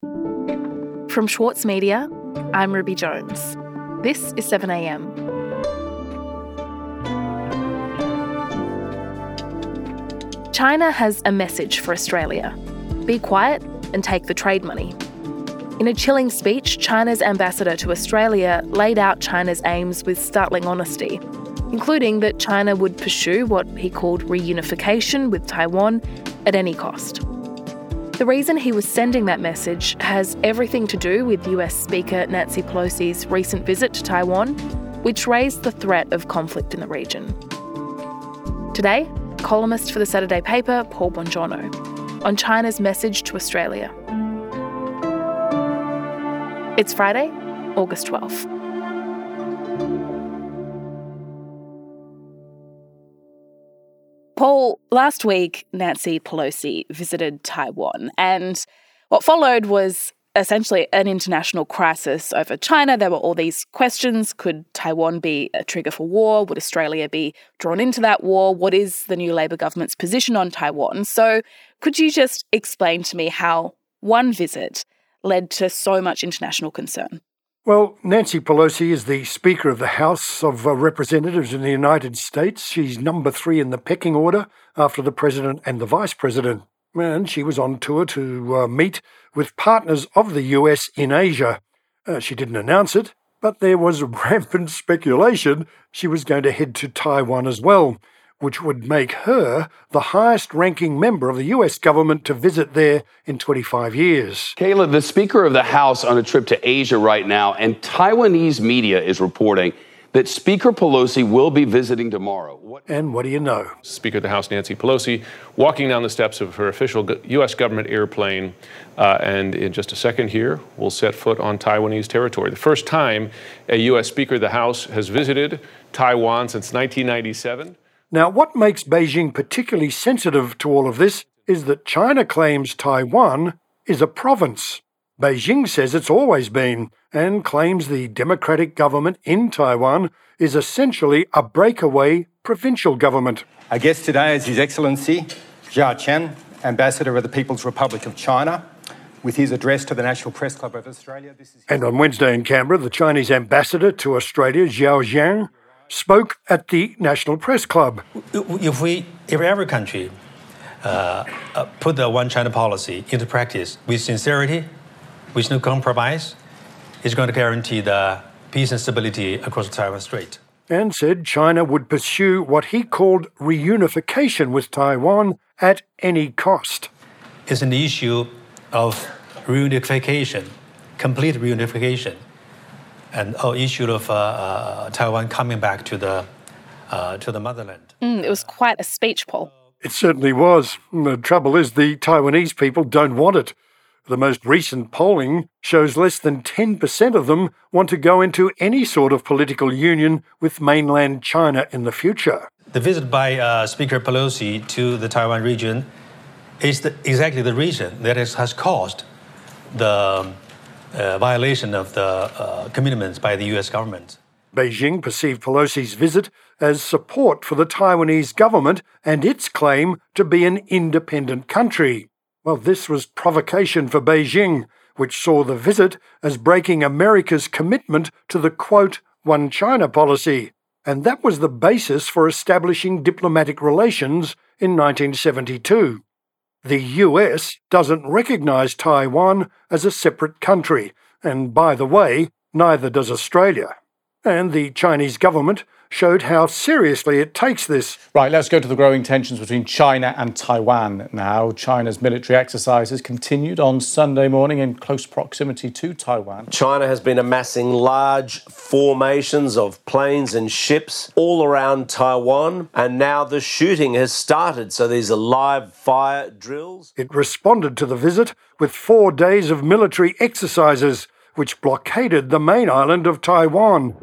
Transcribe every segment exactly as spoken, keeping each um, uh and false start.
From Schwartz Media, I'm Ruby Jones. This is seven a m. China has a message for Australia. Be quiet and take the trade money. In a chilling speech, China's ambassador to Australia laid out China's aims with startling honesty, including that China would pursue what he called reunification with Taiwan at any cost. The reason he was sending that message has everything to do with U S Speaker Nancy Pelosi's recent visit to Taiwan, which raised the threat of conflict in the region. Today, columnist for the Saturday paper, Paul Bongiorno, on China's message to Australia. It's Friday, August twelfth. Paul, last week, Nancy Pelosi visited Taiwan, and what followed was essentially an international crisis over China. There were all these questions. Could Taiwan be a trigger for war? Would Australia be drawn into that war? What is the new Labor government's position on Taiwan? So could you just explain to me how one visit led to so much international concern? Well, Nancy Pelosi is the Speaker of the House of Representatives in the United States. She's number three in the pecking order after the President and the Vice President. And she was on tour to uh, meet with partners of the U S in Asia. Uh, she didn't announce it, but there was rampant speculation she was going to head to Taiwan as well, which would make her the highest-ranking member of the U S government to visit there in twenty-five years. Kayla, the Speaker of the House on a trip to Asia right now, and Taiwanese media is reporting that Speaker Pelosi will be visiting tomorrow. What- and what do you know? Speaker of the House Nancy Pelosi walking down the steps of her official U S government airplane, uh, and in just a second here, will set foot on Taiwanese territory. The first time a U S Speaker of the House has visited Taiwan since nineteen ninety-seven. Now, what makes Beijing particularly sensitive to all of this is that China claims Taiwan is a province. Beijing says it's always been, and claims the democratic government in Taiwan is essentially a breakaway provincial government. Our guest today is His Excellency Jia Chen, Ambassador of the People's Republic of China, with his address to the National Press Club of Australia. This is and on Wednesday in Canberra, the Chinese ambassador to Australia, Zhao Jiang, spoke at the National Press Club. If we, if every country uh, uh, put the one China policy into practice with sincerity, with no compromise, it's going to guarantee the peace and stability across the Taiwan Strait. And said China would pursue what he called reunification with Taiwan at any cost. It's an issue of reunification, complete reunification, and an issue of uh, uh, Taiwan coming back to the uh, to the motherland. Mm, it was quite a speech, Paul. It certainly was. The trouble is the Taiwanese people don't want it. The most recent polling shows less than ten percent of them want to go into any sort of political union with mainland China in the future. The visit by uh, Speaker Pelosi to the Taiwan region is the, exactly the reason that has, has caused the uh, violation of the uh, commitments by the U S government. Beijing perceived Pelosi's visit as support for the Taiwanese government and its claim to be an independent country. Well, this was provocation for Beijing, which saw the visit as breaking America's commitment to the, quote, one China policy. And that was the basis for establishing diplomatic relations in nineteen seventy-two. The U S doesn't recognise Taiwan as a separate country, and by the way, neither does Australia. And the Chinese government showed how seriously it takes this. Right, let's go to the growing tensions between China and Taiwan now. China's military exercises continued on Sunday morning in close proximity to Taiwan. China has been amassing large formations of planes and ships all around Taiwan, and now the shooting has started, so these are live fire drills. It responded to the visit with four days of military exercises, which blockaded the main island of Taiwan.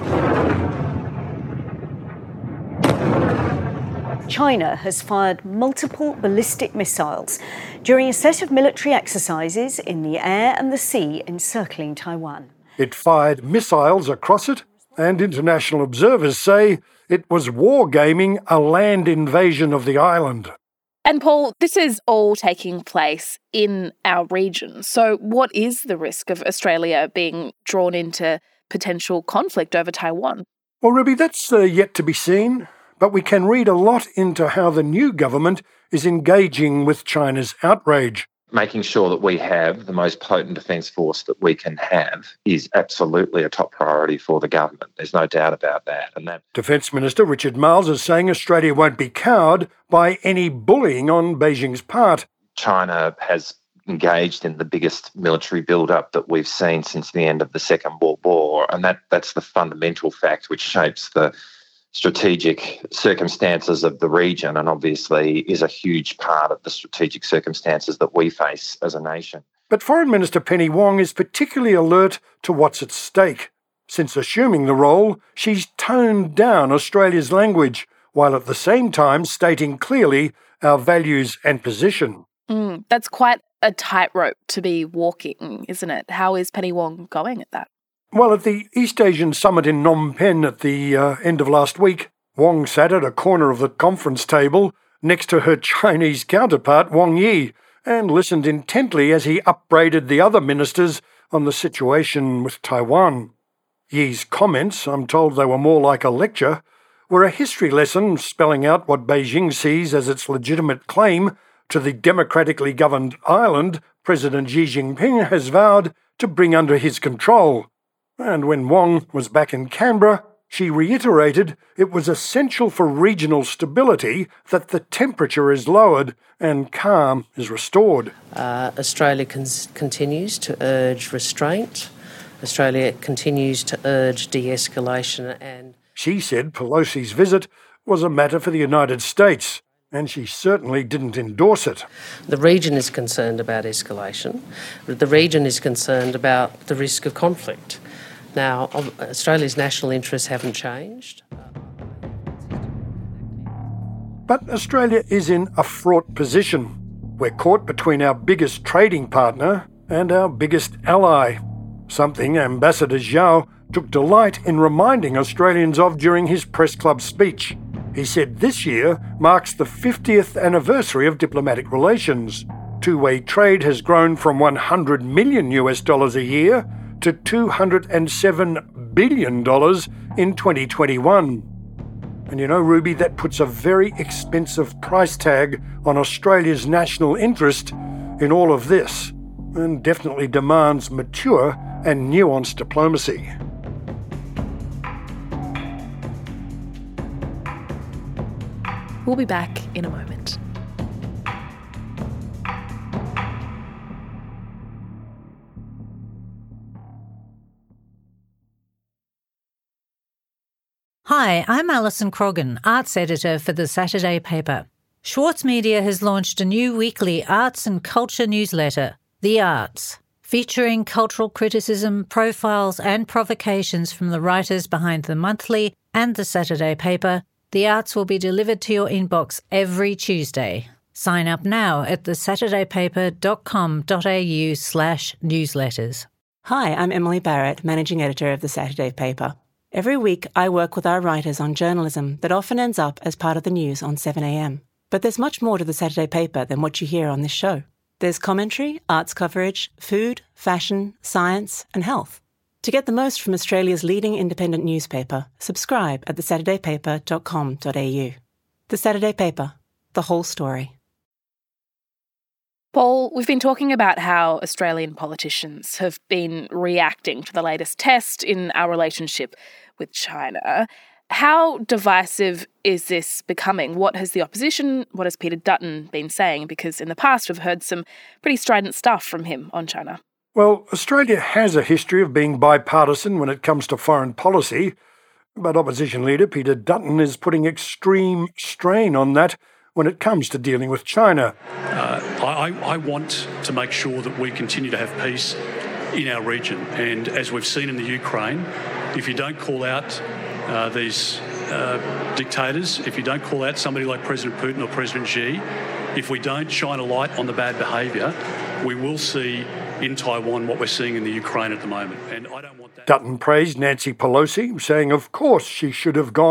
China has fired multiple ballistic missiles during a set of military exercises in the air and the sea encircling Taiwan. It fired missiles across it, and international observers say it was wargaming a land invasion of the island. And Paul, this is all taking place in our region. So what is the risk of Australia being drawn into potential conflict over Taiwan? Well, Ruby, that's uh, yet to be seen, but we can read a lot into how the new government is engaging with China's outrage. Making sure that we have the most potent defence force that we can have is absolutely a top priority for the government. There's no doubt about that. And that Defence Minister Richard Marles is saying Australia won't be cowed by any bullying on Beijing's part. China has engaged in the biggest military build-up that we've seen since the end of the Second World War, and that, that's the fundamental fact which shapes the strategic circumstances of the region and obviously is a huge part of the strategic circumstances that we face as a nation. But Foreign Minister Penny Wong is particularly alert to what's at stake. Since assuming the role, she's toned down Australia's language, while at the same time stating clearly our values and position. Mm, that's quite a tightrope to be walking, isn't it? How is Penny Wong going at that? Well, at the East Asian Summit in Phnom Penh at the uh, end of last week, Wong sat at a corner of the conference table next to her Chinese counterpart, Wang Yi, and listened intently as he upbraided the other ministers on the situation with Taiwan. Yi's comments, I'm told they were more like a lecture, were a history lesson spelling out what Beijing sees as its legitimate claim to the democratically governed island President Xi Jinping has vowed to bring under his control. And when Wong was back in Canberra, she reiterated it was essential for regional stability that the temperature is lowered and calm is restored. Uh, Australia con- continues to urge restraint. Australia continues to urge de-escalation and... She said Pelosi's visit was a matter for the United States, and she certainly didn't endorse it. The region is concerned about escalation. The region is concerned about the risk of conflict. Now, Australia's national interests haven't changed. But Australia is in a fraught position. We're caught between our biggest trading partner and our biggest ally, something Ambassador Zhao took delight in reminding Australians of during his press club speech. He said this year marks the fiftieth anniversary of diplomatic relations. Two-way trade has grown from one hundred million US dollars a year to two hundred seven billion dollars in twenty twenty-one. And you know, Ruby, that puts a very expensive price tag on Australia's national interest in all of this, and definitely demands mature and nuanced diplomacy. We'll be back in a moment. Hi, I'm Alison Croggan, arts editor for The Saturday Paper. Schwartz Media has launched a new weekly arts and culture newsletter, The Arts, featuring cultural criticism, profiles and provocations from the writers behind the monthly and The Saturday Paper. The Arts will be delivered to your inbox every Tuesday. Sign up now at thesaturdaypaper.com.au slash newsletters. Hi, I'm Emily Barrett, Managing Editor of The Saturday Paper. Every week, I work with our writers on journalism that often ends up as part of the news on seven a.m. But there's much more to The Saturday Paper than what you hear on this show. There's commentary, arts coverage, food, fashion, science, and health. To get the most from Australia's leading independent newspaper, subscribe at the saturday paper dot com dot a u. The Saturday Paper, the whole story. Paul, we've been talking about how Australian politicians have been reacting to the latest test in our relationship with China. How divisive is this becoming? What has the opposition, what has Peter Dutton been saying? Because in the past we've heard some pretty strident stuff from him on China. Well, Australia has a history of being bipartisan when it comes to foreign policy, but opposition leader Peter Dutton is putting extreme strain on that when it comes to dealing with China. Uh, I, I want to make sure that we continue to have peace in our region. And as we've seen in the Ukraine, if you don't call out uh, these uh, dictators, if you don't call out somebody like President Putin or President Xi, if we don't shine a light on the bad behaviour, we will see in Taiwan what we're seeing in the Ukraine at the moment. And I don't want that. Dutton praised Nancy Pelosi, saying of course she should have gone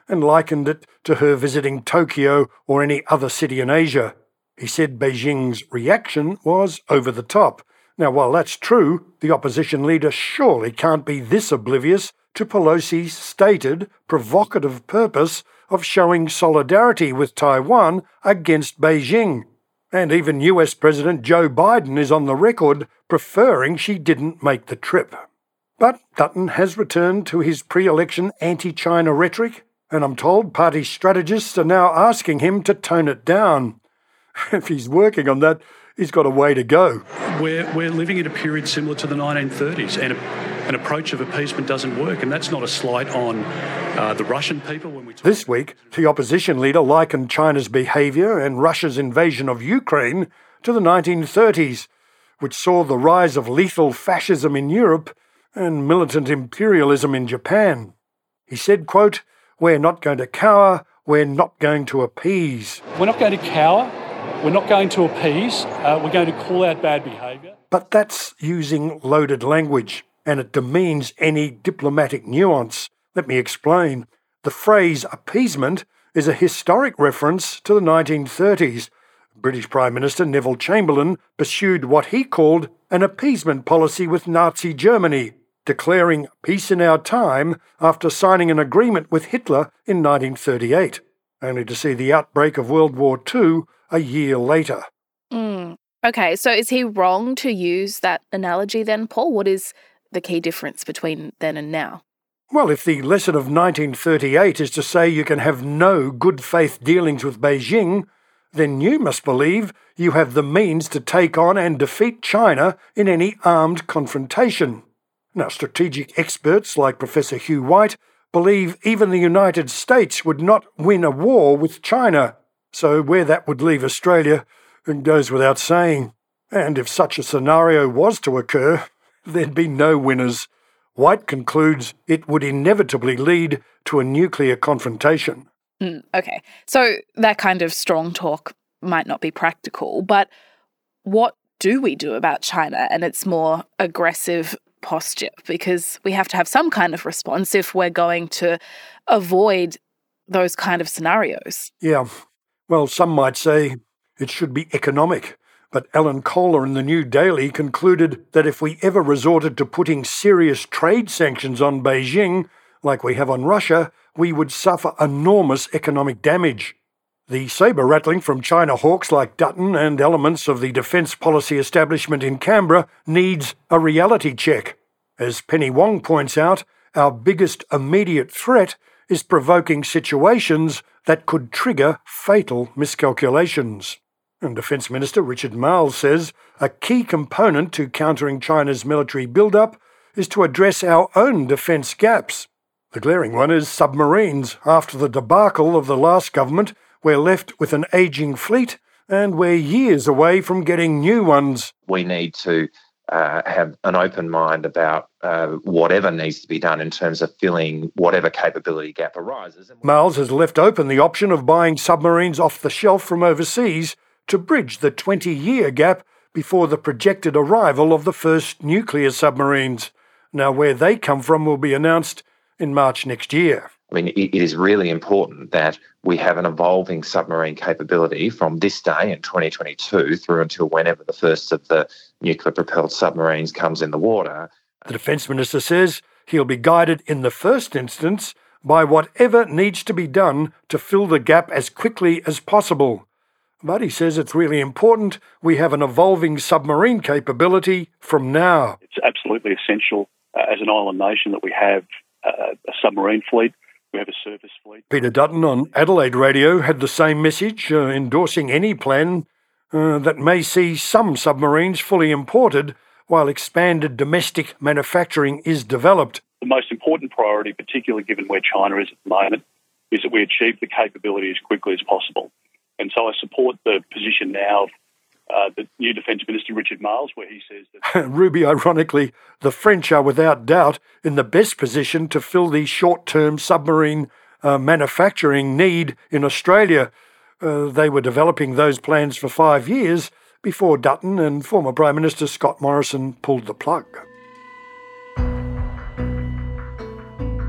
and likened it to her visiting Tokyo or any other city in Asia. He said Beijing's reaction was over the top. Now, while that's true, the opposition leader surely can't be this oblivious to Pelosi's stated provocative purpose of showing solidarity with Taiwan against Beijing. And even U S President Joe Biden is on the record preferring she didn't make the trip. But Dutton has returned to his pre-election anti-China rhetoric, and I'm told party strategists are now asking him to tone it down. If he's working on that, he's got a way to go. We're, we're living in a period similar to the nineteen thirties, and a, an approach of appeasement doesn't work, and that's not a slight on uh, the Russian people. When we talk This week, the opposition leader likened China's behaviour and Russia's invasion of Ukraine to the nineteen thirties, which saw the rise of lethal fascism in Europe and militant imperialism in Japan. He said, quote, "We're not going to cower, we're not going to appease." We're not going to cower, we're not going to appease, uh, we're going to call out bad behaviour. But that's using loaded language, and it demeans any diplomatic nuance. Let me explain. The phrase appeasement is a historic reference to the nineteen thirties. British Prime Minister Neville Chamberlain pursued what he called an appeasement policy with Nazi Germany, declaring peace in our time after signing an agreement with Hitler in nineteen thirty-eight, only to see the outbreak of World War Two a year later. Mm. Okay, so is he wrong to use that analogy then, Paul? What is the key difference between then and now? Well, if the lesson of nineteen thirty-eight is to say you can have no good faith dealings with Beijing, then you must believe you have the means to take on and defeat China in any armed confrontation. Now, strategic experts like Professor Hugh White believe even the United States would not win a war with China, so where that would leave Australia goes without saying. And if such a scenario was to occur, there'd be no winners. White concludes it would inevitably lead to a nuclear confrontation. Mm, okay, so that kind of strong talk might not be practical, but what do we do about China and its more aggressive posture? Because we have to have some kind of response if we're going to avoid those kind of scenarios. Yeah, well, some might say it should be economic. But Alan Kohler in the New Daily concluded that if we ever resorted to putting serious trade sanctions on Beijing, like we have on Russia, we would suffer enormous economic damage. The sabre-rattling from China hawks like Dutton and elements of the defence policy establishment in Canberra needs a reality check. As Penny Wong points out, our biggest immediate threat is provoking situations that could trigger fatal miscalculations. And Defence Minister Richard Marles says a key component to countering China's military build-up is to address our own defence gaps. The glaring one is submarines. After the debacle of the last government, we're left with an ageing fleet and we're years away from getting new ones. We need to uh, have an open mind about uh, whatever needs to be done in terms of filling whatever capability gap arises. Marles has left open the option of buying submarines off the shelf from overseas to bridge the twenty-year gap before the projected arrival of the first nuclear submarines. Now, where they come from will be announced in March next year. I mean, it is really important that we have an evolving submarine capability from this day in twenty twenty-two through until whenever the first of the nuclear-propelled submarines comes in the water. The Defence Minister says he'll be guided in the first instance by whatever needs to be done to fill the gap as quickly as possible. But he says it's really important we have an evolving submarine capability from now. It's absolutely essential uh, as an island nation that we have uh, a submarine fleet, we have a surface fleet. Peter Dutton on Adelaide Radio had the same message, uh, endorsing any plan uh, that may see some submarines fully imported while expanded domestic manufacturing is developed. The most important priority, particularly given where China is at the moment, is that we achieve the capability as quickly as possible. And so I support the position now of uh, the new Defence Minister, Richard Marles, where he says that... Ruby, ironically, the French are without doubt in the best position to fill the short-term submarine uh, manufacturing need in Australia. Uh, they were developing those plans for five years before Dutton and former Prime Minister Scott Morrison pulled the plug.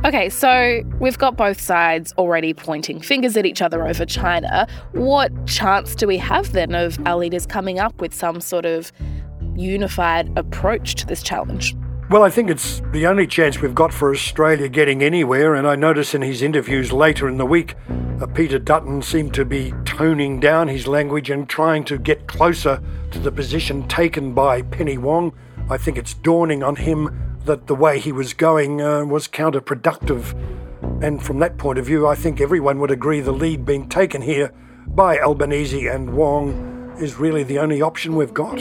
Okay, so we've got both sides already pointing fingers at each other over China. What chance do we have then of our leaders coming up with some sort of unified approach to this challenge? Well, I think it's the only chance we've got for Australia getting anywhere, and I notice in his interviews later in the week, uh, Peter Dutton seemed to be toning down his language and trying to get closer to the position taken by Penny Wong. I think it's dawning on him that the way he was going uh, was counterproductive. And from that point of view, I think everyone would agree the lead being taken here by Albanese and Wong is really the only option we've got.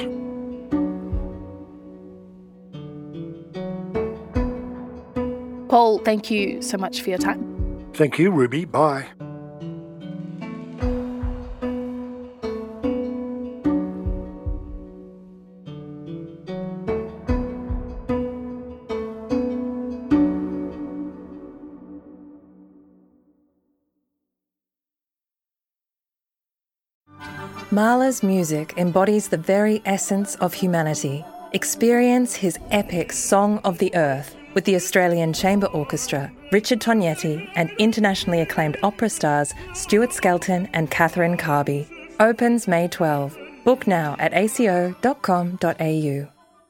Paul, thank you so much for your time. Thank you, Ruby. Bye. Mahler's music embodies the very essence of humanity. Experience his epic Song of the Earth with the Australian Chamber Orchestra, Richard Tognetti, and internationally acclaimed opera stars Stuart Skelton and Catherine Carby. Opens May twelfth. Book now at a c o dot com dot a u.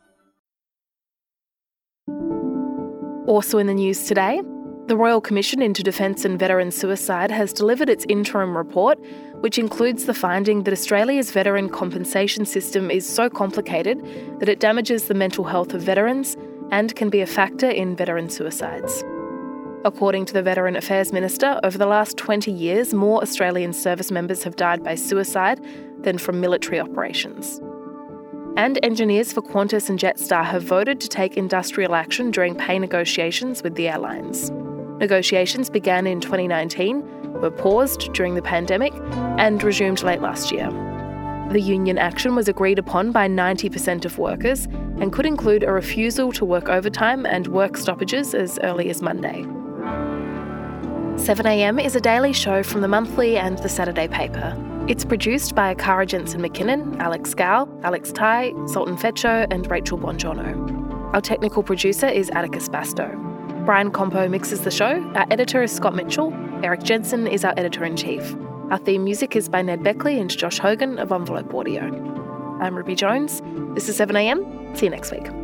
Also in the news today, the Royal Commission into Defence and Veteran Suicide has delivered its interim report, which includes the finding that Australia's veteran compensation system is so complicated that it damages the mental health of veterans and can be a factor in veteran suicides. According to the Veteran Affairs Minister, over the last twenty years, more Australian service members have died by suicide than from military operations. And engineers for Qantas and Jetstar have voted to take industrial action during pay negotiations with the airlines. Negotiations began in twenty nineteen, were paused during the pandemic, and resumed late last year. The union action was agreed upon by ninety percent of workers and could include a refusal to work overtime and work stoppages as early as Monday. seven a m is a daily show from The Monthly and The Saturday Paper. It's produced by Cara Jensen McKinnon, Alex Gow, Alex Tai, Sultan Fecho, and Rachel Bongiorno. Our technical producer is Atticus Basto. Brian Compo mixes the show. Our editor is Scott Mitchell. Eric Jensen is our editor-in-chief. Our theme music is by Ned Beckley and Josh Hogan of Envelope Audio. I'm Ruby Jones. This is seven a m. See you next week.